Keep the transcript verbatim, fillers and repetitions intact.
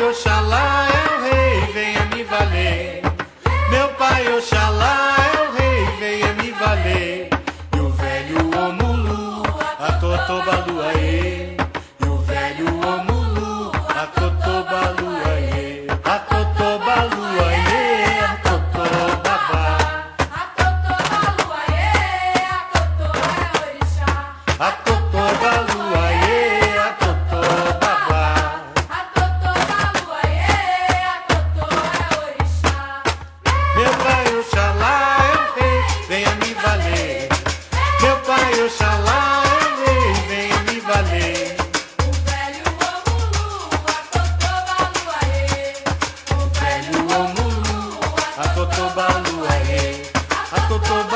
Oxalá é o rei, venha me valer. Meu pai Oxalá é o rei, venha me valer. E o velho Omulu, a Totobaluaê. E o velho Omulu, a Totobaluaê. A Totobaluaê, a Totobabá. A Totobaluaê, a Totô é orixá. A Totobaluaê, a Totobabá. A Totobaluaê, a Totô é orixá. Meu pai Oxalá é o rei, venha me valer. Meu pai Oxalá é o rei, venha me valer. O velho Omulu, a Totobaluaê. O velho Velho Omulu, a Totobaluaê. A Totobaluaê.